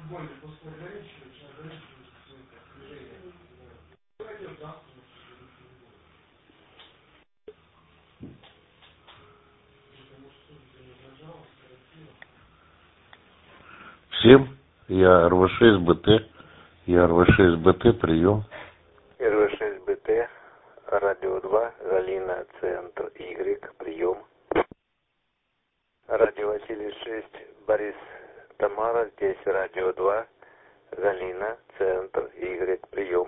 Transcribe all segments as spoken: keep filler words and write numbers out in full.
Всем, я эр вэ шесть бэ тэ, я эр вэ шесть бэ тэ, прием. эр вэ шесть бэ тэ, радио два, Галина, центр Y, прием. Радио Василий шесть, Борис, Тамара, здесь радио два, Галина, центр Y, прием.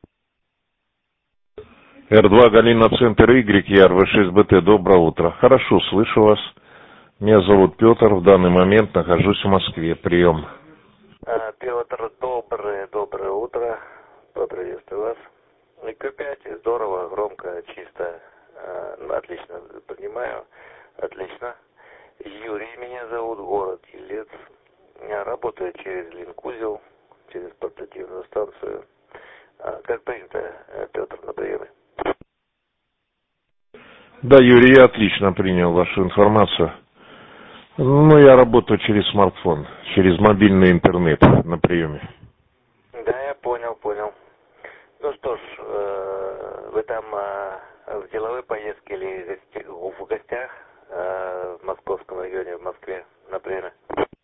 эр два, Галина, центр Y, я эр вэ шесть бэ тэ, доброе утро. Хорошо, слышу вас. Меня зовут Петр, в данный момент нахожусь в Москве, прием. А, Петр, доброе, доброе утро, поприветствую вас. И ка пять, здорово, громко, чисто, а, отлично понимаю, отлично. Юрий меня зовут, город Елец. Я работаю через Линкузел, через портативную станцию. А, как принято, Петр, на приеме? Да, Юрий, я отлично принял вашу информацию. Ну, я работаю через смартфон, через мобильный интернет на приеме. Да, я понял, понял. Ну что ж, вы там в деловой поездке или в гостях в московском районе, в Москве, на приеме?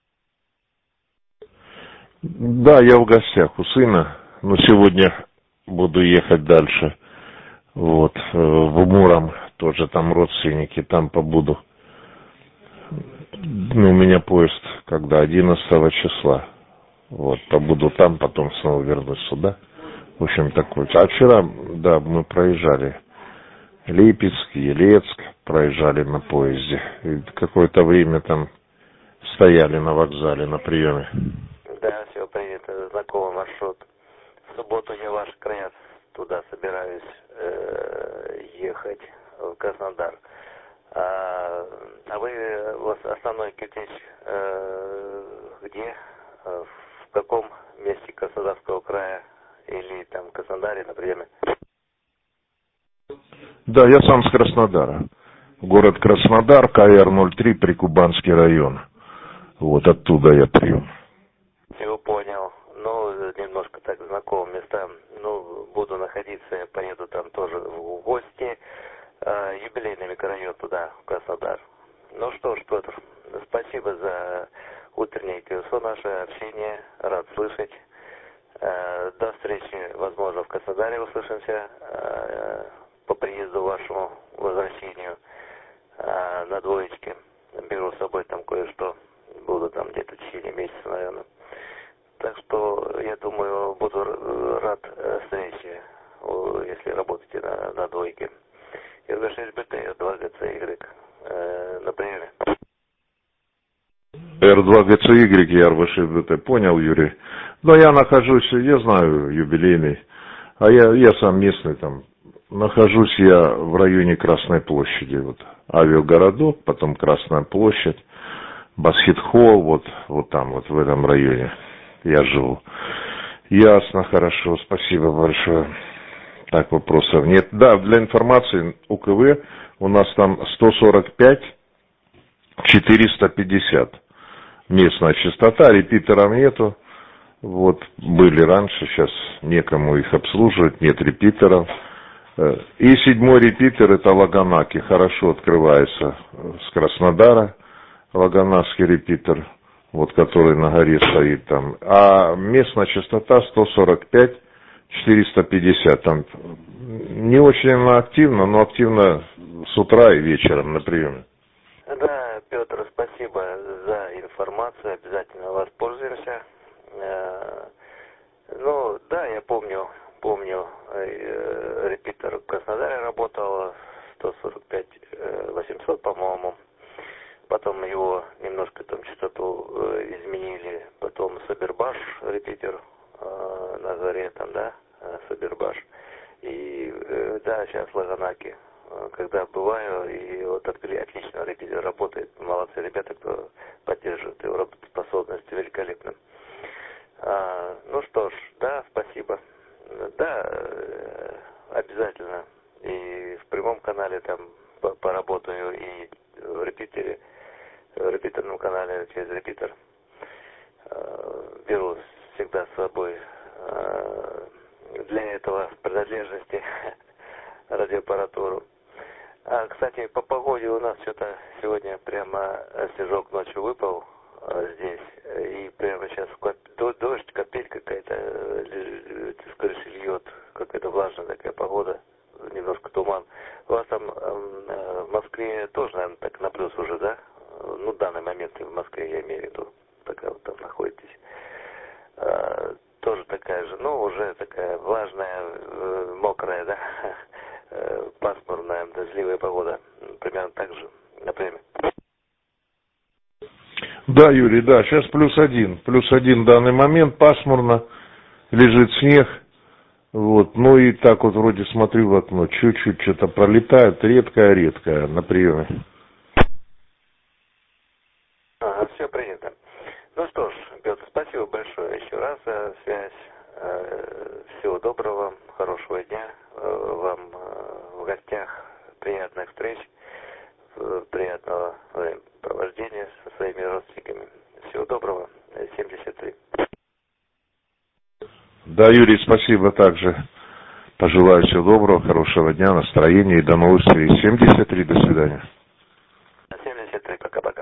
Да, я в гостях у сына, но сегодня буду ехать дальше. Вот, в Муром тоже там родственники, там побуду. Ну, у меня поезд, когда, одиннадцатого числа. Вот, побуду там, потом снова вернусь сюда. В общем, такой. А вчера, да, мы проезжали Липецк, Елецк, проезжали на поезде. И какое-то время там стояли на вокзале на приеме. Да, все принято, знакомый маршрут. В субботу я в ваши края туда собираюсь э, ехать, в Краснодар. А, а вы, у вас основной кирпич э, где? В каком месте Краснодарского края? Или там в Краснодаре на приеме? Да, я сам с Краснодара. Город Краснодар, ка эр ноль три, Прикубанский район. Вот оттуда я прием. Все понял. Ну, немножко так знакомые места. Ну, буду находиться, поеду там тоже в гости. Э, юбилейный микрорайон туда, в Краснодар. Ну что ж, Петр, спасибо за утреннее колесо, наше общение. Рад слышать. Э, до встречи, возможно, в Краснодаре услышимся. Э, по приезду вашему, возвращению э, на двоечке. Беру с собой там кое-что. Буду там где-то в течение месяца, наверное. Так что, я думаю, буду рад встрече, если работаете на, на двойке. эр вэ шесть бэ тэ, эр два гэ цэ игрек, э, на приеме. эр два гэ цэ игрек, я эр вэ шесть бэ тэ, понял, Юрий. Но я нахожусь, я знаю, юбилейный, а я, я сам местный там. Нахожусь я в районе Красной площади, вот, авиагородок, потом Красная площадь, Басхит-холл, вот, вот там, вот в этом районе я живу. Ясно, хорошо, спасибо большое. Так, вопросов нет. Да, для информации, у ка вэ у нас там сто сорок пять четыреста пятьдесят. Местная частота, репитеров нету. Вот, были раньше, сейчас некому их обслуживать, нет репитеров. И седьмой репитер, это Лаганаки, хорошо открывается с Краснодара, Лаганакский репитер, вот который на горе стоит там. А местная частота сто сорок пять четыреста пятьдесят. Там не очень она активна, но активно с утра и вечером на приеме. Да, Петр, спасибо за информацию, обязательно воспользуемся. Ну, да, я помню, помню, репитер в Краснодаре работал, сто сорок пять восемьсот, по-моему. Потом его немножко там частоту изменили. Потом Сабербаш репитер на горе там, да, Сабербаш. И да, сейчас Лаганаки. Когда бываю, и вот открыли, отлично репитер работает. Молодцы ребята, кто поддерживает его работоспособность, великолепно. А, ну что ж, да, спасибо. Да, обязательно. И в прямом канале там поработаю, и в репитере, в репитерном канале через репитер. беру всегда с собой э, для этого принадлежности радиоаппаратуру. А, кстати, по погоде у нас что-то сегодня прямо снежок ночью выпал э, здесь, и прямо сейчас дождь, капель какая-то с крыши льет, какая-то влажная такая погода, немножко туман. У вас там э, в Москве тоже, наверное, так на плюс уже, да? Ну, в данный момент в Москве, я имею в виду, такая вот там находитесь. Э, тоже такая же, ну, уже такая влажная, э, мокрая, да, э, пасмурная, дождливая погода. Примерно так же, например. Да, Юрий, да, сейчас плюс один. Плюс один в данный момент, пасмурно, лежит снег. Вот, ну и так вот вроде смотрю в окно, чуть-чуть что-то пролетает, редкое-редкое на приеме. Ага, все принято. Ну что ж, Петр, спасибо большое еще раз за связь. Всего доброго вам, хорошего дня. Вам в гостях приятных встреч, приятного времяпровождения со своими родственниками. Всего доброго. семьдесят три. Да, Юрий, спасибо также. Пожелаю всего доброго, хорошего дня, настроения и до новых встреч. семьдесят три, до свидания. семьдесят три, пока-пока.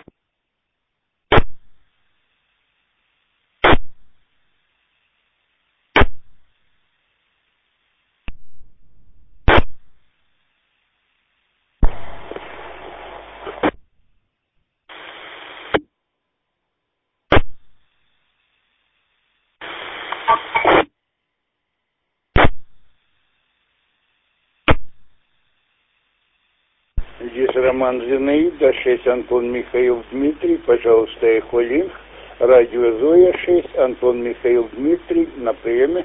Здесь Роман Зинаида, шесть, Антон Михаил Дмитрий, пожалуйста, Эхолинг. Радио Зоя, шесть, Антон Михаил Дмитрий, на приеме.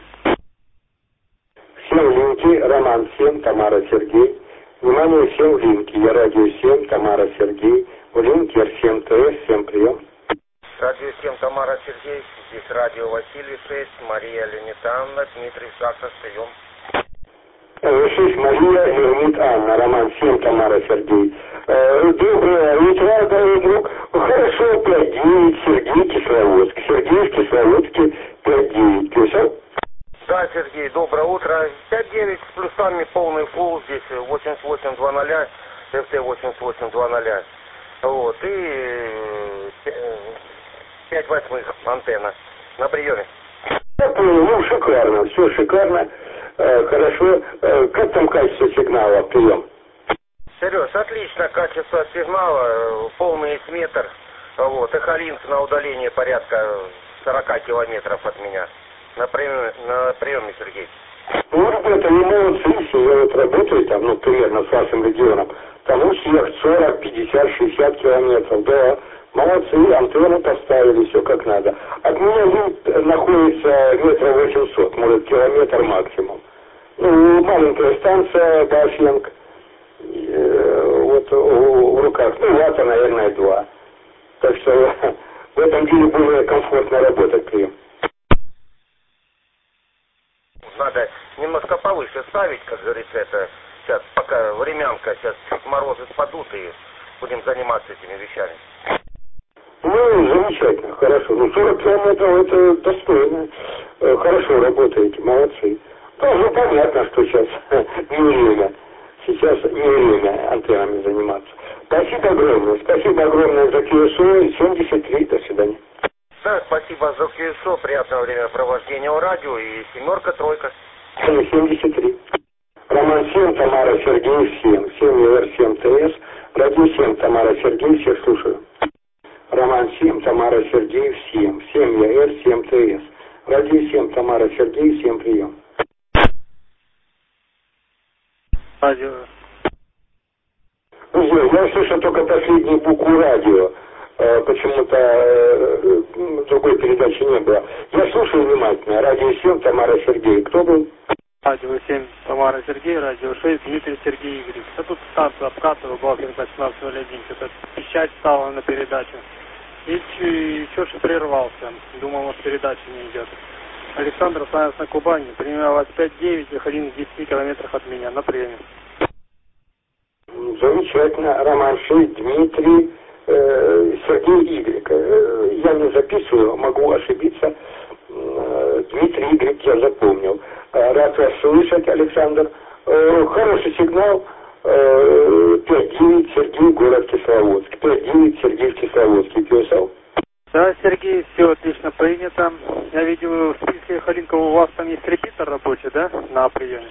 Всем линки, Роман семь, Тамара Сергей. Внимание, всем линки, я радио семь, Тамара Сергей. У линки эр семь тэ эс, всем прием. Радио семь, Тамара Сергей, здесь радио Василий шесть, Мария Леонид Анна, Дмитрий Саксов, прием. шесть, Мария Леонид Анна, Роман семь, Тамара Сергей. Доброе утро, дорогой друг. Хорошо, пять девять, Сергей Кисловодск. Сергей в Кисловодске, пять девять. Писал? Да, Сергей, доброе утро. пять девять с плюсами, полный фулл, здесь восемьдесят восемь двадцать, эф тэ восемьдесят восемь двадцать. Вот, и пять восьмых антенна на приеме. Я понял, ну шикарно, все шикарно, э, хорошо. Э, как там качество сигнала, прием? Сереж, отлично, качество сигнала, полный эс-метр. Вот, эхолинк на удаление порядка сорок километров от меня. На приеме, на приеме, Сергей. Ну, ребята, вы молодцы, если я вот работаю там, ну, примерно с вашим регионом, там у всех сорок, пятьдесят, шестьдесят километров, да, молодцы, антенну поставили, все как надо. От меня вид находится метров восемьсот, может, километр максимум. Ну, маленькая станция, Башенк, э, вот в руках, ну, вата, наверное, два. Так что в этом деле более комфортно работать при нем. Надо немножко повыше ставить, как говорится, это сейчас пока времянка, сейчас морозы спадут и будем заниматься этими вещами. Ну, замечательно, хорошо. Ну, сорок километров это достойно. Хорошо работаете, молодцы. Тоже понятно, что сейчас не время. Сейчас не время антеннами заниматься. Спасибо огромное. Спасибо огромное за кью эс о. семьдесят три. До свидания. Да, спасибо за кью эс о. Приятного времяпровождения у радио и семерка, тройка. семьдесят три. Роман семь, Тамара Сергей, семь. семь эр семь тэ эс. Радио семь, Тамара Сергей, всех слушаю. Роман семь, Тамара Сергей, семь. семь эр семь тэ эс. Радио семь, Тамара Сергей, всем прием. Радио. Я слышу только последнюю букву радио. Почему-то э, другой передачи не было. Я слушаю внимательно. Радио семь, Тамара Сергей. Кто был? Радио семь, Тамара Сергей, радио шесть, Дмитрий Сергей Игоревич. Я тут станцию обкатываю, Балкин восемнадцать ноль один. Что-то пищать стало на передачу. И еще что прервался. Думал, вот передача не идет. Александр Славянск на Кубани. Принимаю вас пять девять, выходим в десяти километрах от меня. На приеме. Замечательно. Роман шесть, Дмитрий э, Сергей Y. Э, я не записываю, могу ошибиться. Э, Дмитрий Y я запомнил. Э, рад вас слышать, Александр. Э, хороший сигнал. Э, пять девять, Сергей, город Кисловодск. пять девять, Сергей в Кисловодске. Писал? Да, Сергей, все отлично принято. Я видел в списке Халинкова, у вас там есть репитер рабочий, да, на приеме?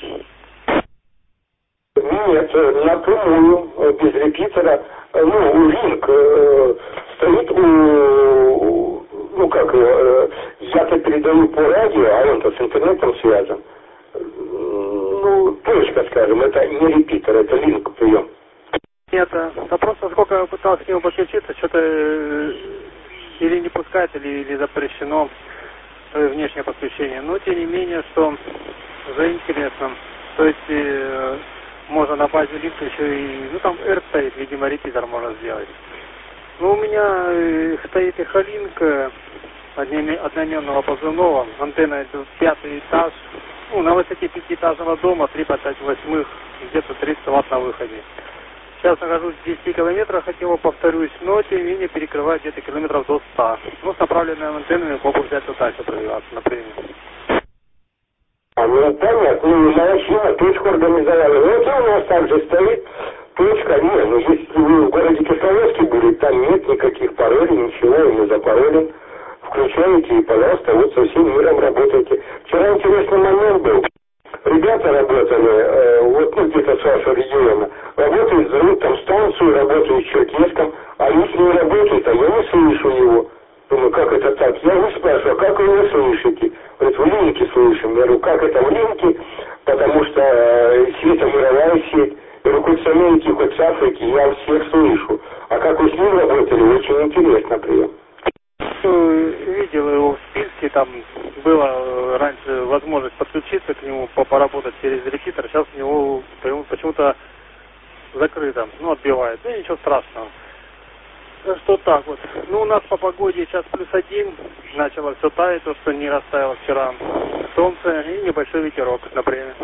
Нет, напрямую, без репитера. Ну, линк э, стоит у, ну как, э, я-то передаю по радио, а он-то с интернетом связан. Ну, точка, скажем, это не репитер, это линк прием. Нет, да просто сколько я пытался к нему подключиться, что-то или не пускать, или, или запрещено внешнее подключение. Но тем не менее, что за интересно. То есть э, можно на базе линка еще и, ну там R стоит, видимо, репитер можно сделать. Ну, у меня э, стоит и Халинка одноименного позывного, антенна пятый этаж, ну, на высоте пятиэтажного дома, три по пять восьмых, где-то тридцать ватт на выходе. Сейчас нахожусь в десяти километрах от него, повторюсь, но тем не менее перекрываю где-то километров до ста. Ну, с направленными антеннами могу взять вот дальше продвигаться, например. А, ну, понятно, ну, молодчина, точку организовали. Вот и у нас также стоит точка, не, ну, если вы в городе Кисловодске были, там нет никаких паролей, ничего, и не запаролен. Включаете и, пожалуйста, вот со всем миром работаете. Вчера интересный момент был. Ребята работали, э, вот, ну, где-то с вашего региона, работают, зовут там станцию, работают в Черкесском, а если не работает, а я не слышу его. Думаю, как это так? Я его спрашиваю, как вы его слышите? Говорит, в линке слышим. Я говорю, как это в линке? Потому что э, сеть, мировая сеть. Я говорю, хоть с Америки, хоть с Африки, я всех слышу. А как вы с ним работали, очень интересно прием. Видел его в списке, там была раньше возможность подключиться к нему, поработать через репитер, сейчас у него почему-то закрыто, ну, отбивает, ну, ничего страшного. Что так вот. Ну, у нас по погоде сейчас плюс один, начало все таять, то, что не растаяло вчера. Солнце и небольшой ветерок, например.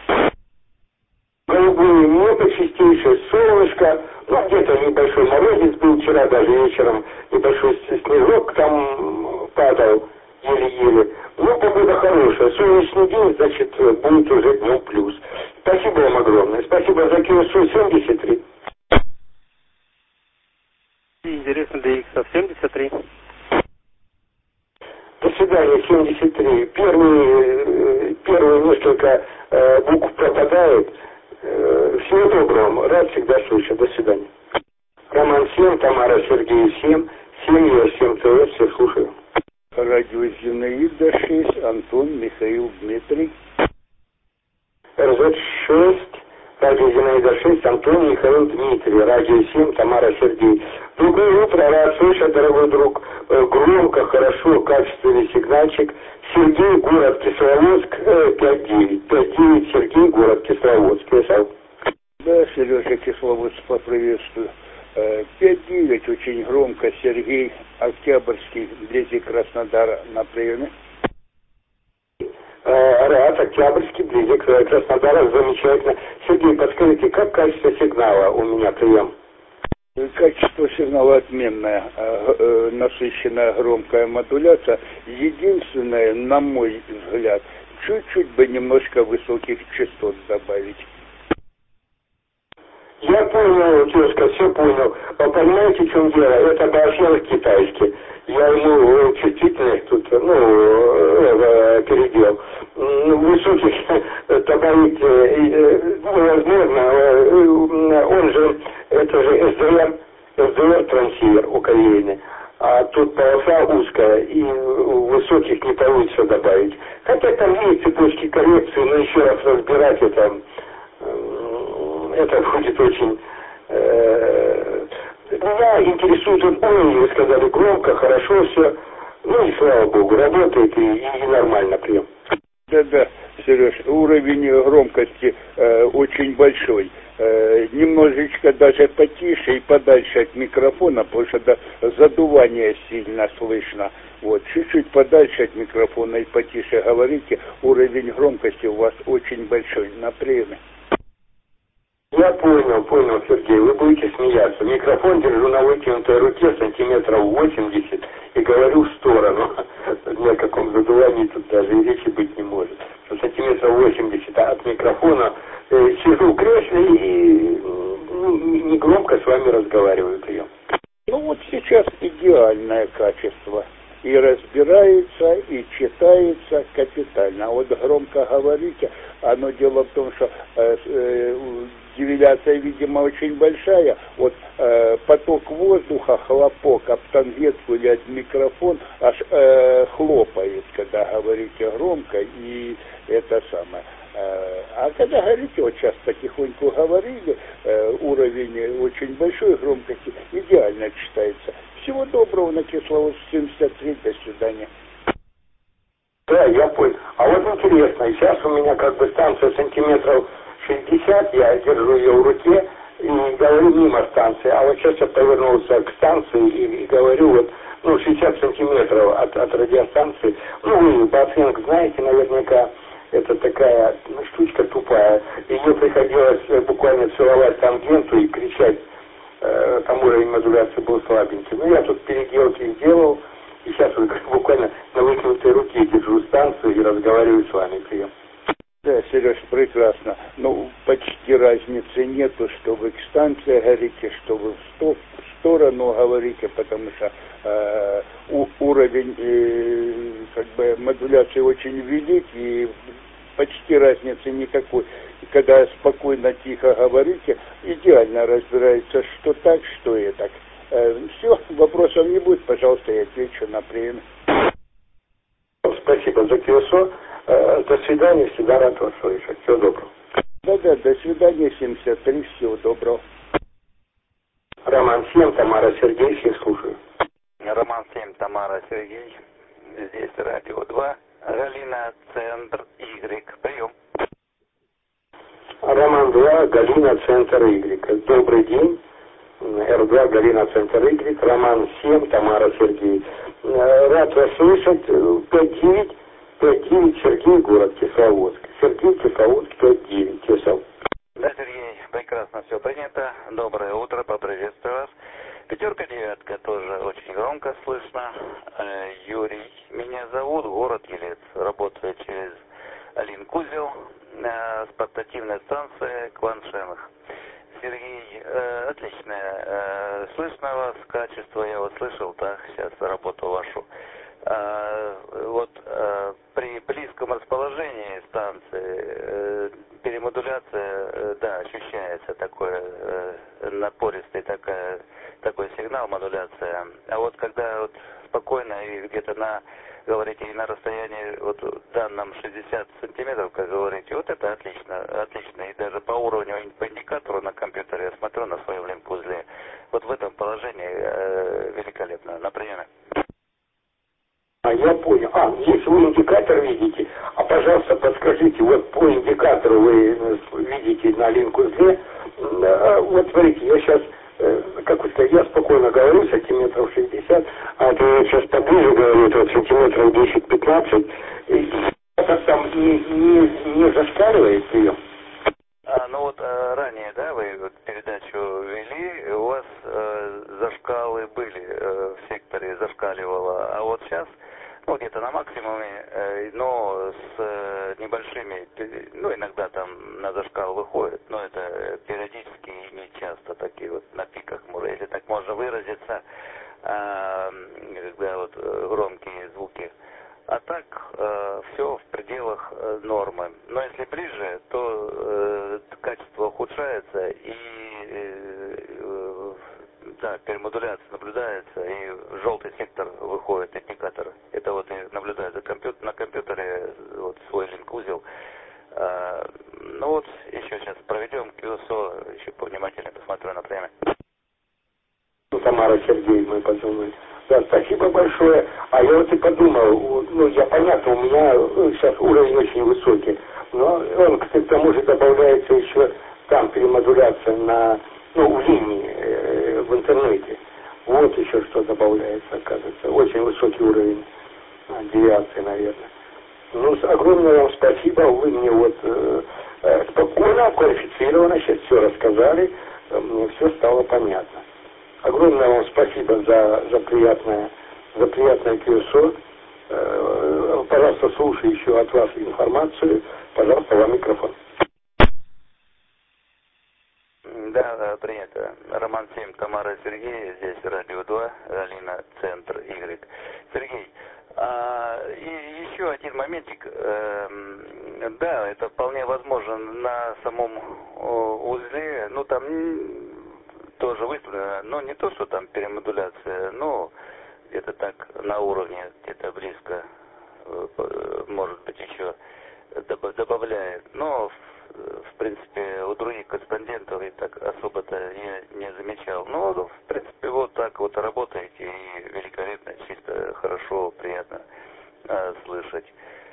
Голубое небо чистейшее, солнышко, ну, где-то небольшой морозец был вчера, даже вечером небольшой снежок там падал, еле-еле. Ну, погода хорошая, солнечный день, значит, будет уже днем плюс. Спасибо вам огромное, спасибо за КСУ семьдесят три. Интересно, ди икс семьдесят три. До свидания, семьдесят три. Первые, первые несколько э, букв пропадают. Э, всего доброго, рад всегда слышать. До свидания. Роман семь, Тамара Сергей семь, семь я семь ТВ, все слушаю. Радио Зинаида шесть, Антон Михаил Дмитрий. РЗ шесть, радио Зинаида шесть, Антон Михаил Дмитрий, радио семь, Тамара Сергей. Доброе утро, рад слышать, дорогой друг. Громко, хорошо, качественный сигнальчик. Сергей, город Кисловодск, пять девять. пять девять, Сергей, город Кисловодск. Писал? Да, Сережа, Кисловодск, поприветствую. пять девять, очень громко, Сергей, Октябрьский, вблизи Краснодара, на приеме. Рад, Октябрьский, вблизи Краснодара, замечательно. Сергей, подскажите, как качество сигнала у меня прием? Качество сигнала отменное, насыщенная громкая модуляция. Единственное, на мой взгляд, чуть-чуть бы немножко высоких частот добавить. Я понял, тезка, все понял. Вы понимаете, в чем дело? Это башнялок китайский. Я ему чувствительность тут, ну, э, передел. Высоких добавить невозможно. Он же, это же эс дэ эр, эс дэ эр трансивер у Кореи. А тут полоса узкая, и высоких не получится добавить. Хотя там есть цепочки коррекции, но еще раз разбирать это... Это будет очень... Э, меня интересует вот уровень, вы сказали, громко, хорошо все. Ну и слава богу, работает и, и нормально прием. Да-да, Сереж, уровень громкости э, очень большой. Э, немножечко даже потише и подальше от микрофона, потому что да, задувание сильно слышно. Вот, чуть-чуть подальше от микрофона и потише говорите, уровень громкости у вас очень большой на приеме. Я понял, понял, Сергей, вы будете смеяться. Микрофон держу на вытянутой руке сантиметров восемьдесят и говорю в сторону. Ни о каком задувании тут даже и речи быть не может. Сантиметров восемьдесят от микрофона э, сижу в кресле и ну, не громко с вами разговариваю прием. Ну вот сейчас идеальное качество. И разбирается, и читается капитально. А вот громко говорите, оно дело в том, что э, э, девиляция, видимо, очень большая. Вот э, поток воздуха, хлопок об тангетку или об микрофон аж э, хлопает, когда говорите громко, и это самое. Э, а когда говорите, вот сейчас потихоньку говорили, э, уровень очень большой громкости, идеально читается. Всего доброго, на Кисловодск семьдесят три, до свидания. Да, я понял. А вот интересно, сейчас у меня как бы станция сантиметров шестьдесят, я держу ее в руке и говорю мимо станции. А вот сейчас я повернулся к станции и, и говорю вот, ну, шестьдесят сантиметров от, от радиостанции. Ну, вы Бассенг знаете наверняка, это такая ну, штучка тупая. Ее приходилось буквально целовать тангенту и кричать. Там уровень модуляции был слабенький. Ну, я тут переделки сделал, и сейчас вот буквально на вытянутой руке держу станцию и разговариваю с вами. Прием. Да, Сереж, прекрасно. Ну, почти разницы нету, что вы к станции говорите, что вы в, сто, в сторону говорите, потому что э, у, уровень э, как бы модуляции очень велик, и почти разницы никакой. И когда спокойно, тихо говорите, идеально разбирается, что так, что и так. Э, все, вопросов не будет, пожалуйста, я отвечу на прием. Спасибо за КСО. Э, до свидания, всегда рад вас слышать. Всего доброго. Да-да, до свидания, семьдесят три, всего доброго. Роман семь, Тамара Сергей, всех слушаю. Роман семь, Тамара Сергей. Здесь радио два. Галина, центр Y. Прием. Роман два, Галина, центр Y. Добрый день. Р два, Галина, центр Y. Роман семь, Тамара Сергей. Рад вас слышать. пять девять, пять девять, Сергей, город Кисловодск. Сергей, Кисловодск, пять девять, Кислов. Да, Сергей, прекрасно все принято. Доброе утро, поприветствую вас. Пятерка, девятка тоже очень громко слышно. Юрий меня зовут, город Елец. Работаю через Линкузел с портативной станции Кваншемах. Сергей, отлично. Слышно вас, качество я вот слышал, так, сейчас работу вашу. Вот при близком расположении станции перемодуляция, да, ощущается такой напористый такая, такой сигнал, модуляция. А вот когда вот спокойно и где-то на, говорите, и на расстоянии вот данном шестьдесят сантиметров, как говорите, вот это отлично, отлично. И даже по уровню, по индикатору на компьютере я смотрю на своем линк-узле. Вот в этом положении э, великолепно. На приеме. А я понял. А, если вы индикатор видите, а пожалуйста подскажите, вот по индикатору вы видите на линк-узле, вот смотрите, я сейчас, как вы сказали, я спокойно говорю, сантиметров шестьдесят, а то я сейчас поближе говорю, вот сантиметров десять-пятнадцать, и это там не, не, не зашкаливает прием. А, ну вот а, ранее, да, вы вот передачу вели, у вас э, зашкалы были, э, в секторе зашкаливало, а вот сейчас, ну где-то на максимуме, э, но с э, небольшими, ну иногда там на зашкал выходит, но это периодически и не часто такие вот на пиках, если так можно выразиться, э, когда вот громкие звуки. А так э, все в пределах э, нормы. Но если ближе, то э, качество ухудшается и э, да, перемодуляция наблюдается, и желтый сектор выходит, индикатор. Это вот и наблюдаю за компьютер, на компьютере вот свой линк-узел. Э, ну вот еще сейчас проведем КСО, еще повнимательнее посмотрю на время. Тамара Сергей, мы подумали. Да, спасибо большое. А я вот и подумал, ну, я понятно, у меня сейчас уровень очень высокий, но он, кстати, к тому же добавляется еще там перемодуляция на, ну, в линии, э, в интернете. Вот еще что добавляется, оказывается. Очень высокий уровень а, девиации, наверное. Ну, огромное вам спасибо. Вы мне вот э, э, спокойно, квалифицированно, сейчас все рассказали, э, мне все стало понятно. Огромное вам спасибо за, за приятное, за приятное кьюсо. Э, пожалуйста, слушаю еще от вас информацию. Пожалуйста, вам микрофон. Да, принято. Роман семь, Тамара, Сергей, здесь Радио два, Галина, Центр, Y. Сергей, а, и еще один моментик. Э, да, это вполне возможно на самом узле, ну там тоже выставлено, но не то, что там перемодуляция, но где-то так на уровне, где-то близко, может быть, еще добавляет. Но в принципе, у других корреспондентов и так особо-то я не замечал. Но, в принципе, вот так вот работаете, и великолепно, чисто, хорошо, приятно э, слышать.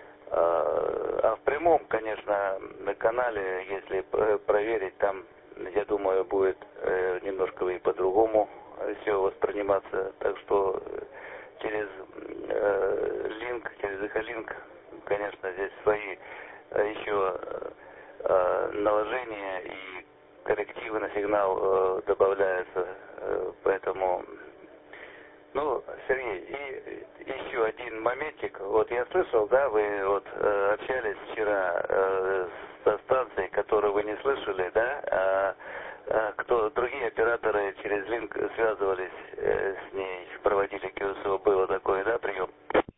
А, а в прямом, конечно, на канале, если проверить, там, я думаю, будет э, немножко и по-другому все восприниматься. Так что через э, линк, через эхолинк, конечно, здесь свои э, еще... Э, наложения и коррективы на сигнал э, добавляются, э, поэтому, ну, Сергей, и еще один моментик, вот я слышал, да, вы вот э, общались вчера э, со станцией, которую вы не слышали, да, а, а кто, другие операторы через линк связывались э, с ней, проводили кьюсо, было такое, да, прием?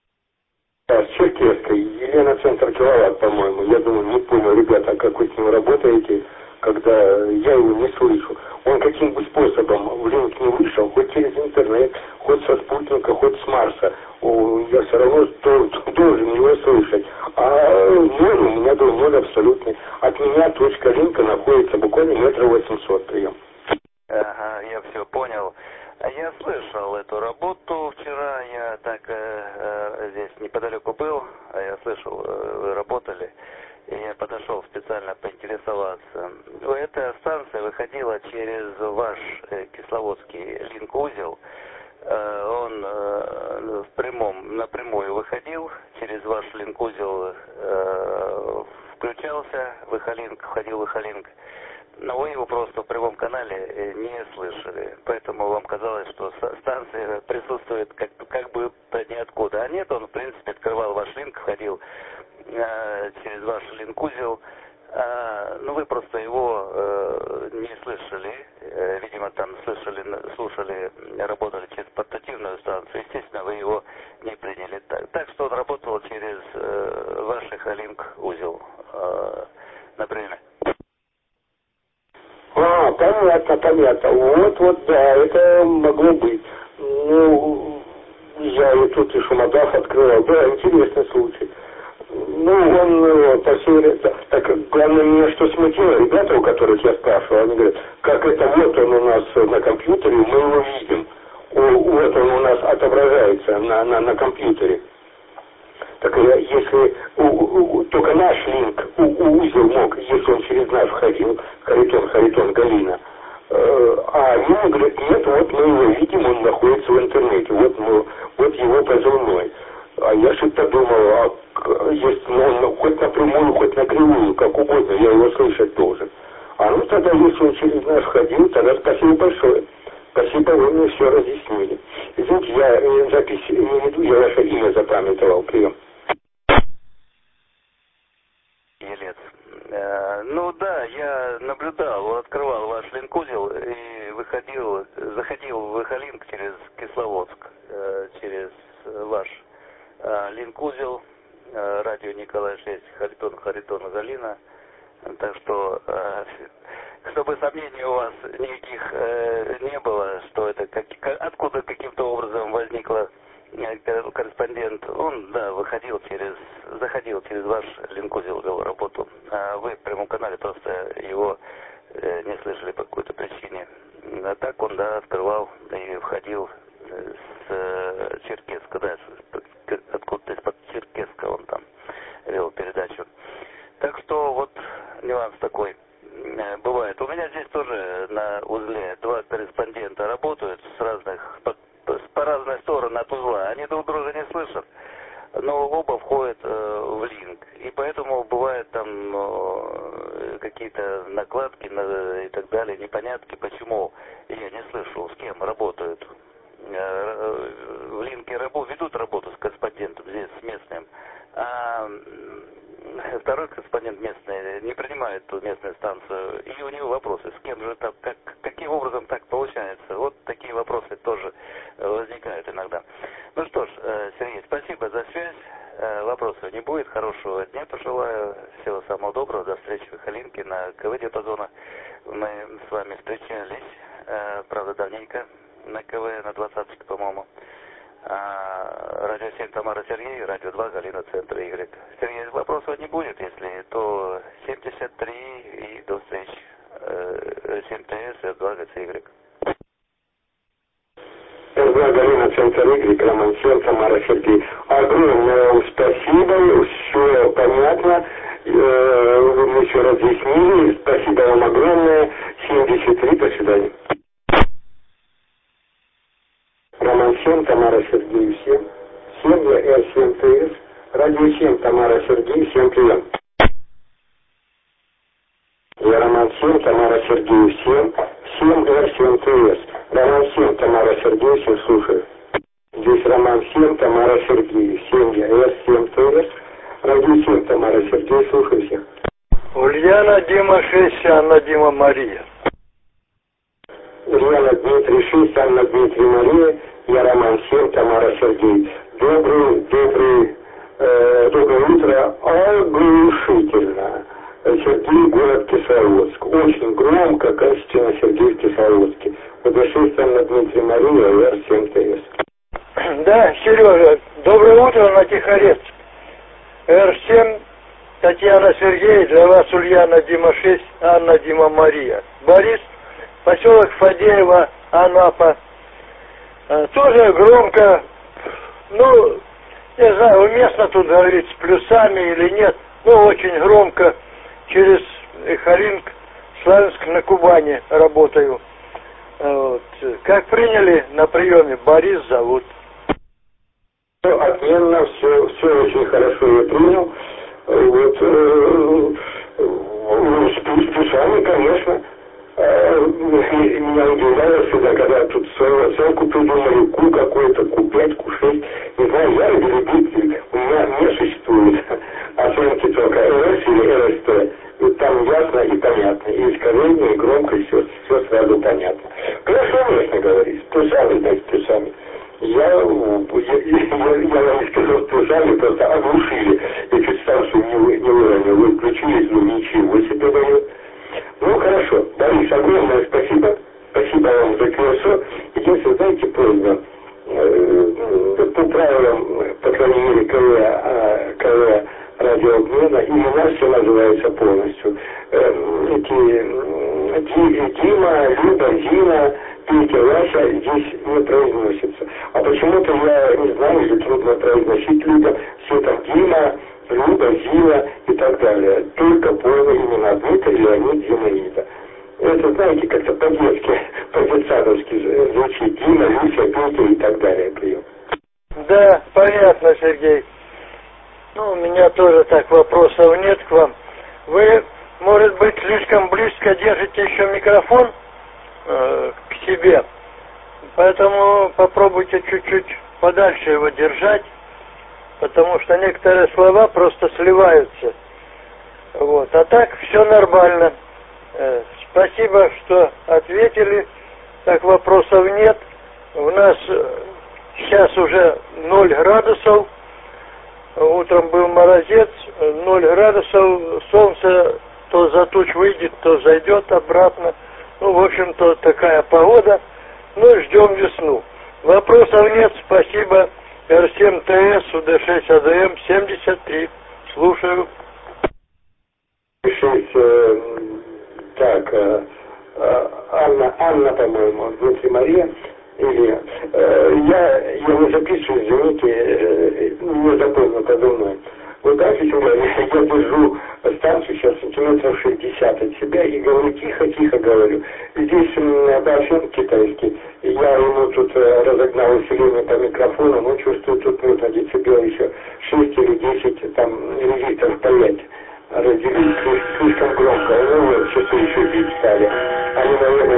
С Черкесской, Елена, Центр, Киловатт, по-моему. Я думаю, не понял, ребята, как вы с ним работаете, когда я его не слышу. Он каким-нибудь способом в линк не вышел, хоть через интернет, хоть со спутника, хоть с Марса. Я все равно должен его слышать. А ноль у меня был ноль абсолютный. От меня точка линка находится буквально метр восемьсот прием. Ага, я все понял. Я слышал эту работу вчера, я так э, э, здесь неподалеку был, а я слышал, э, вы работали, и я подошел специально поинтересоваться. Эта станция выходила через ваш э, кисловодский линк-узел, э, он э, в прямом, напрямую выходил, через ваш линк-узел э, включался, выхолинк, входил выхолинк. Но вы его просто в прямом канале не слышали. Поэтому вам казалось, что станция присутствует как, как бы ниоткуда. А нет, он в принципе открывал ваш линк, входил э, через ваш линк-узел. Э, ну вы просто его э, не слышали. Э, видимо, там слышали, слушали, работали через портативную станцию. Естественно, вы его не приняли. Так, так что он работал через э, ваш линк-узел. Э, например. А, понятно, понятно. Вот, вот, да, это могло быть. Ну, я и тут и Шумодав открывал. Да, интересный случай. Ну, он, по всей... Так, главное, меня что смутило, ребята, у которых я спрашивал, они говорят, как это вот он у нас на компьютере, мы его видим. Вот он у нас отображается на, на, на компьютере. Так если у, у, только наш линк, у, у узел мог, если он через нас входил, Харитон, Харитон, Галина, э, а они говорят, нет, вот мы его видим, он находится в интернете, вот, мы, вот его позывной. А я что-то думал, а если он хоть напрямую, хоть на кривую, как угодно, я его слышать должен. А ну тогда, если он через нас входил, тогда спасибо большое. Спасибо, вы мне все разъяснили. Извините, я запись не веду, я ваше имя запамятовал. Прием. Елец. Э, ну да, я наблюдал, открывал ваш линк-узел и выходил, заходил в эхолинк через Кисловодск, э, через ваш э, линк-узел, э, радио Николай шесть, Харитон, Харитон, Галина. Так что, э, чтобы сомнений у вас никаких э, не было, что это как, откуда каким-то образом возникло корреспондент, он, да, выходил через, заходил через ваш линк-узел, вел работу, а вы в прямом канале просто его э, не слышали по какой-то причине. А так он, да, открывал и входил с э, Черкесска, да, откуда-то из-под Черкесска он там вел передачу. Так что вот нюанс такой э, бывает. У меня здесь тоже на узле два корреспондента работают с разных по, по разной стороны от узла. Они друг друга не слышат, но оба входят э, в линк. И поэтому бывает там э, непонятки, почему я не слышу, с кем работают. В Линке рабу ведут работу с корреспондентом здесь, с местным, а второй корреспондент местный не принимает ту местную станцию, и у него вопросы, с кем же там, как, каким образом так получается. Вот такие вопросы тоже возникают иногда. Ну что ж, Сергей, спасибо за связь. Вопросов не будет. Хорошего дня пожелаю. Всего самого доброго. До встречи в Халинке на КВ-диапазона. Мы с вами встречались, правда, давненько на КВ, на двадцаточке, по-моему. Радио семь Тамара Сергей, Радио два Галина, Центр Y. Сергей, вопросов не будет. Если, то семьдесят три и до встречи. семь ТС, Р два ГЦY. Р два Галина, Центр Y, Роман Сен, Тамара Сергей. Огромное вам спасибо, все понятно, мы все разъяснили, спасибо вам огромное. семьдесят три, до свидания. Роман Сен, Тамара Сергей, всем. семь Р семь ТС, Радио семь, Тамара Сергей, всем прием. Я Роман Сен, Тамара Сергей, всем. семь Р семь ТС. Роман Сен, Тамара Сергей, всем слушаю. Здесь Роман Сен, Тамара Сергей, семь Р семь ТС. Радио семь, Тамара Сергей, слушаю всех. Ульяна, Дима шесть, Анна, Дима, Мария. Ульяна, Дмитрий шесть, Анна, Дмитрий, Мария. Я Роман Сен, Тамара Сергей. Добрый, добрый, э, доброе утро. Оглушительно. Сергей, город Кисловодск. Очень громко, качественно, Сергей в Кисловодске. ОД шесть, Анна, Дмитрий, Мария, Р семь ТС. Да, Сережа, доброе утро на Тихорецк. Р семь, Татьяна, Сергей, для вас Ульяна, Дима шесть, Анна, Дима, Мария. Борис, поселок Фадеево, Анапа. Тоже громко, ну, не знаю, уместно тут говорить с плюсами или нет, но очень громко. Через Халинг, Славянск на Кубани работаю. Вот. Как приняли на приеме? Борис зовут. Отменно, все, все очень хорошо я принял. Вот, э, с плюсами, конечно. Меня удивляло всегда, когда тут свою оценку придумали, Q какой-то, Q пять, Q шесть. Не знаю, я или любитель, у меня не существует оценки только эр эс или эр эс тэ. Вот там ясно и понятно, и искажение, и громкость, все, все сразу понятно. Хорошо уместно говорить, с плюсами, да, с плюсами. Я, я, я, я вам не сказал с плюсами, просто оглушили. Я чуть станцию не, не выронил, вы включились, ну ничего себе дает. Ну, хорошо. Борис, огромное спасибо. Спасибо вам за КСО. Единственное, знаете, просьба. Э, по правилам, по крайней мере, КВ, КВ радиообмена, имена все называются полностью. Э, эти Ди, Дима, Люба, Зина, Петя, Вася здесь не произносятся. А почему-то я не знаю, или трудно произносить людям, все там Дима, Люба, Зина и так далее. Только полные имена. Дмитрий, Леонид, Зинаида. Это, знаете, как-то по-детски, по-детсадовски звучит. Дима, Люся, Петя и так далее. Прием. Да, понятно, Сергей. Ну, у меня тоже так вопросов нет к вам. Вы, может быть, слишком близко держите еще микрофон э, к себе. Поэтому попробуйте чуть-чуть подальше его держать. Потому что некоторые слова просто сливаются. Вот. А так все нормально. Э, спасибо, что ответили. Так вопросов нет. У нас сейчас уже ноль градусов. Утром был морозец, ноль градусов. Солнце то за туч выйдет, то зайдет обратно. Ну, в общем-то, такая погода. Ну, ждем весну. Вопросов нет. Спасибо. Р семь ТС, УД шесть АДМ, семьдесят три. Слушаю. шесть, э, так, э, э, Анна, Анна, по-моему, Дмитрий, Мария. Или, э, я, я не записываю, извините, э, не запомнил подо мной. Вот так, если я, я держу станцию сейчас сантиметров шестьдесят от себя и говорю, тихо-тихо говорю. Здесь Бафин китайский, я ему тут разогнал усиление по микрофону, но чувствую, тут нужно децибел еще шесть или десять, там, резисторов пять разделить, слишком громко, ну вот, часы еще бить стали. Они, наверное,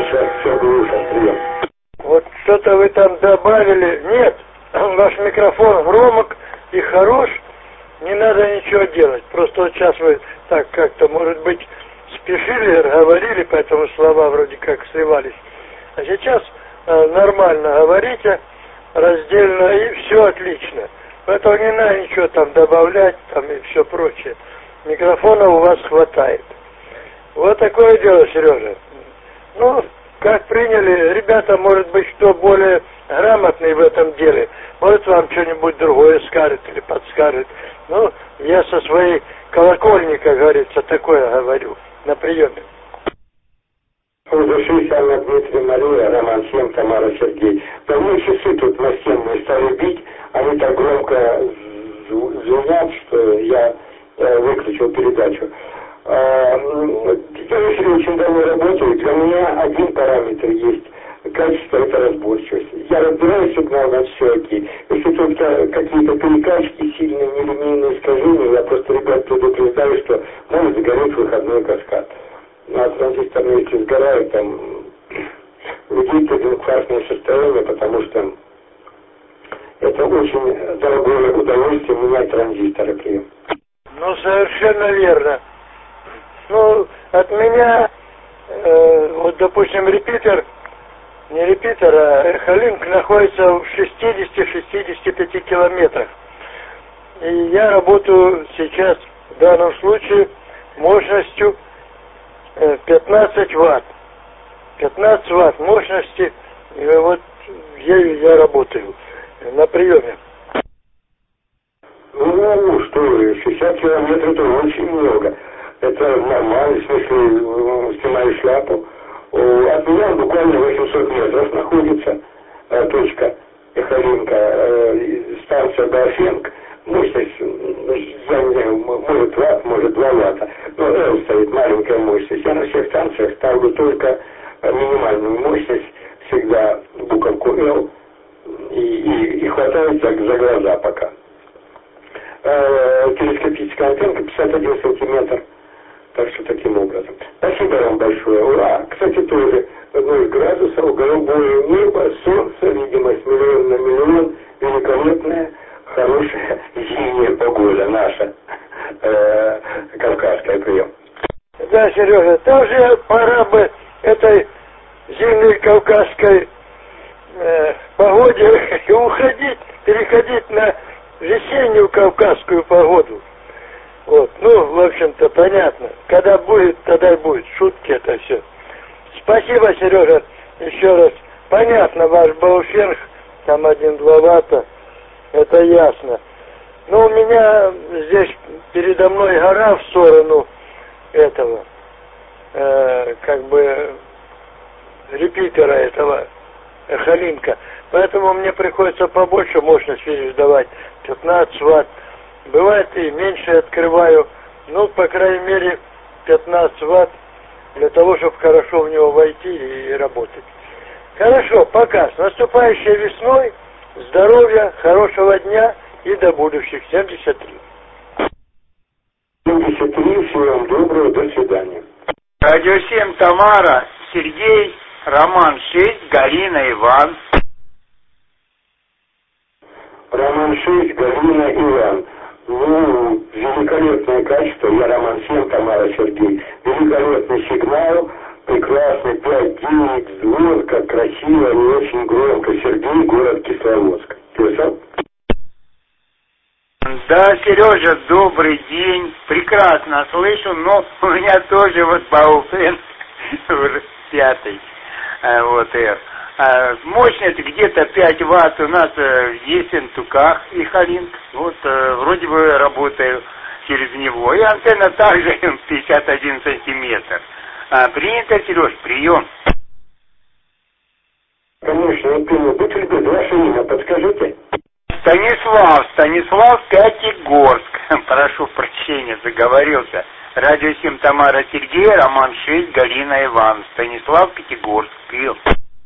сейчас все глушат, прием. Вот что-то вы там добавили. Нет, ваш микрофон громок и хорош. Не надо ничего делать. Просто вот сейчас вы так как-то, может быть, спешили, говорили, поэтому слова вроде как сливались. А сейчас э, нормально говорите, раздельно, и все отлично. Поэтому не надо ничего там добавлять, там и все прочее. Микрофона у вас хватает. Вот такое дело, Сережа. Ну, как приняли, ребята, может быть, кто более грамотный в этом деле, может, вам что-нибудь другое скажет или подскажет. Ну, я со своей колокольни, как говорится, такое говорю на приеме. Разрешите, Анна Дмитрий, Мария, Роман семь, Тамара, Сергей. Да мне часы тут настенные стали бить, они так громко звенят, что я э, выключил передачу. Э, я очень давно работаю, для меня один параметр есть. Качество — это разборчивость. Я разбираю сигнал на все окей. Если только какие-то перекачки, сильные нелинейные искажения, я просто ребят предупреждаю, что может загореть выходной каскад. Ну, а транзисторные, если сгорают, там людей прединфарктное состояние, потому что это очень дорогое удовольствие менять транзисторы прием. Ну, совершенно верно. Ну, от меня, э, вот, допустим, репитер, не репитер, а эхолинк находится в шестидесяти-шестидесяти пяти километрах. И я работаю сейчас, в данном случае, мощностью пятнадцать ватт. пятнадцать ватт мощности, и вот ею я работаю на приеме. Ну, что вы, шестьдесят километров — это очень много. Это нормально, в смысле, снимаю шляпу. От меня буквально восемьсот метров находится э, точка эхолинка, э, станция Дафенк. Мощность, я не знаю, может ватт, может два ватта. Но L стоит, маленькая мощность. Я на всех станциях ставлю только минимальную мощность, всегда буковку L, и, и, и хватает за, за глаза пока. Э, телескопическая антенка пятьдесят один сантиметр. Так что таким образом. Спасибо вам большое. Ура! Кстати, тоже ноль градусов, голубое небо, солнце, видимость миллион на миллион, великолепная, хорошая зимняя погода наша, э, кавказская, прием. Да, Сережа, тоже пора бы этой зимней кавказской э, погоде уходить, переходить на весеннюю кавказскую погоду. Вот, ну, в общем-то, понятно. Когда будет, тогда и будет. Шутки это все. Спасибо, Сережа, еще раз. Понятно, ваш Бауфенг, там один-два ватта, это ясно. Но у меня здесь передо мной гора в сторону этого, э, как бы, репитера этого, эхолинка. Поэтому мне приходится побольше мощности давать, пятнадцать ватт. Бывает и меньше открываю, ну, по крайней мере, пятнадцать ватт, для того, чтобы хорошо в него войти и работать. Хорошо, пока. С наступающей весной, здоровья, хорошего дня и до будущих. семьдесят три. семьдесят три, всего вам доброго, до свидания. Радио семь, Тамара, Сергей, Роман шесть, Галина, Иван. Роман шесть, Галина, Иван. Ну, великолепное качество. Я Роман семь, Тамара, Сергей. Великолепный сигнал, прекрасный, пять девять, звонко, красиво и очень громко. Сергей, город Кисловодск. Писал? Да, Сережа, добрый день. Прекрасно слышу, но у меня тоже вот Бауфенг уже пятый. Вот, R. Мощность где-то пять ватт у нас в Ессентуках и Халинг. Вот вроде бы работаю через него. И антенна также пятьдесят один сантиметр. А, принято, Сереж, прием. Конечно, я понял. Будьте любезны, ваше имя подскажите. Станислав, Станислав Пятигорск. Прошу прощения, заговорился. Радио семь, Тамара, Сергей, Роман шесть, Галина, Иван. Станислав Пятигорск. Прием.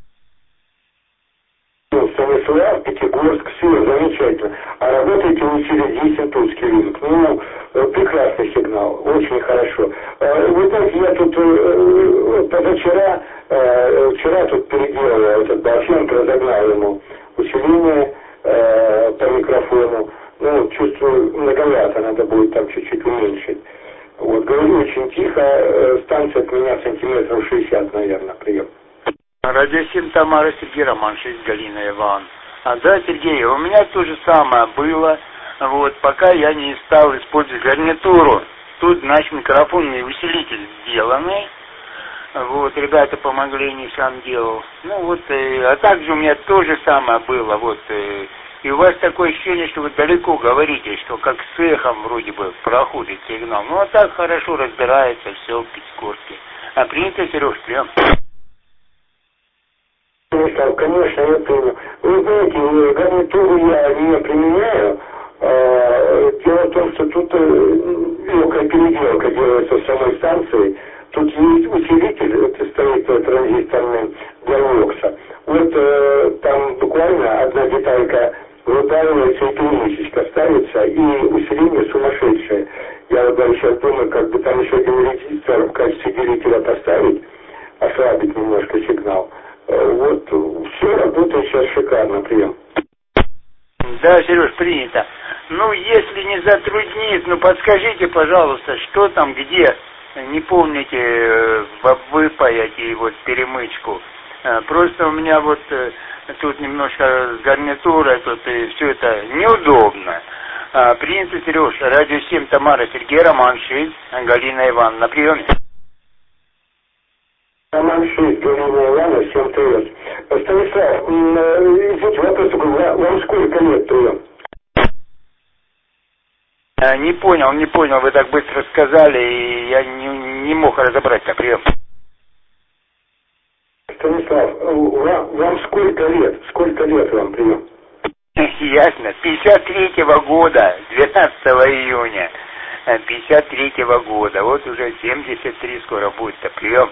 Станислав, Пятигорск, все, замечательно. А работаете вы через Ессентукский линк. Ну, прекрасный сигнал, очень хорошо. Вы знаете, я тут позавчера вчера тут переделал, этот Балфенко разогнал ему усиление э, по микрофону. Ну, чувствую, многовато, надо будет там чуть-чуть уменьшить. Вот, говорю очень тихо, э, станция от меня сантиметров шестьдесят, наверное, прием. Радио семь Тамара, Сергей Роман, шесть Галина Иван. А, да, Сергей, у меня то же самое было, вот, пока я не стал использовать гарнитуру. Тут, значит, микрофонный усилитель сделанный. Вот, ребята помогли, не сам делал. Ну вот, э, а также у меня то же самое было, вот. Э, и у вас такое ощущение, что вы далеко говорите, что как с эхом вроде бы проходит сигнал. Ну а так хорошо разбирается, все в Пятигорске. А принято, Сереж, прям? Конечно, я приму. Вы знаете, гарнитуру я не применяю. Дело в том, что тут легкая переделка делается в самой станции. Тут есть усилитель, это стоит транзисторный для вокса. Вот э, там буквально одна деталька выдавливается и перемычечка ставится, и усиление сумасшедшее. Я вот даже сейчас думаю, как бы там еще один резистор в качестве делителя поставить, ослабить немножко сигнал. Э, вот все работает сейчас шикарно, прием. Да, Сереж, принято. Ну, если не затруднит, ну подскажите, пожалуйста, что там, где, не помните, выпаять и вот перемычку. Просто у меня вот тут немножко с гарнитурой, тут и все это неудобно. Принято, Сереж, радио семь Тамара, Сергей Роман, шесть, Галина Ивановна, на приеме. Роман шесть, Галина Ивановна, всем привет. Станислав, извините, вопрос такой, вам сколько лет прием? Не понял, не понял, вы так быстро сказали, и я не, не мог разобрать-то, прием. Станислав, вам, вам сколько лет? Сколько лет вам прием? Ясно, пятьдесят третьего года, двенадцатого июня, пятьдесят третьего года, вот уже семьдесят три скоро будет-то, прием.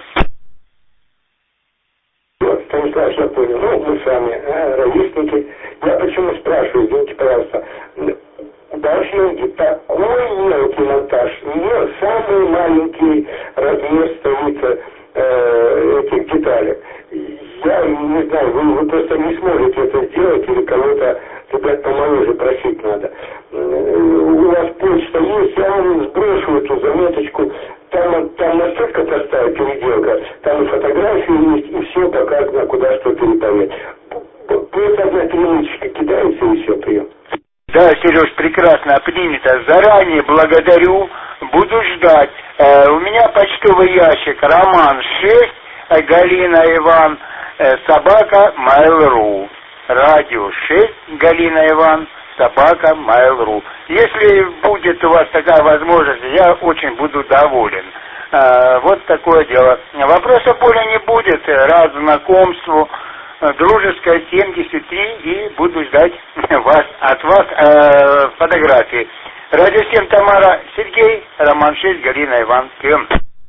Вот, Станислав, я понял, ну, мы с вами, а, ровесники. Я почему спрашиваю, извините, пожалуйста, Балфенки такой мелкий монтаж, не самый маленький размер стоит э, этих деталек. Я не знаю, вы, вы просто не сможете это сделать или кого-то, ребят, помоложе просить надо. У вас почта есть, я вам сброшу эту заметочку, там, там настолько простая переделка, там и фотографии есть, и все показано, куда что переповедать. Просто одна перемычка кидается и все, прием. Да, Сереж, прекрасно, принято. Заранее благодарю, буду ждать. Э, у меня почтовый ящик Роман шесть, Галина Иван, э, собака Mail.ru. Радио шесть, Галина Иван, собака Mail.ru. Если будет у вас такая возможность, я очень буду доволен. Э, вот такое дело. Вопроса более не будет. Рад знакомству. Дружеская семьдесят три, и буду ждать вас, от вас э, фотографии. Радио семь Тамара, Сергей, Роман шесть, Галина Иван. Прием.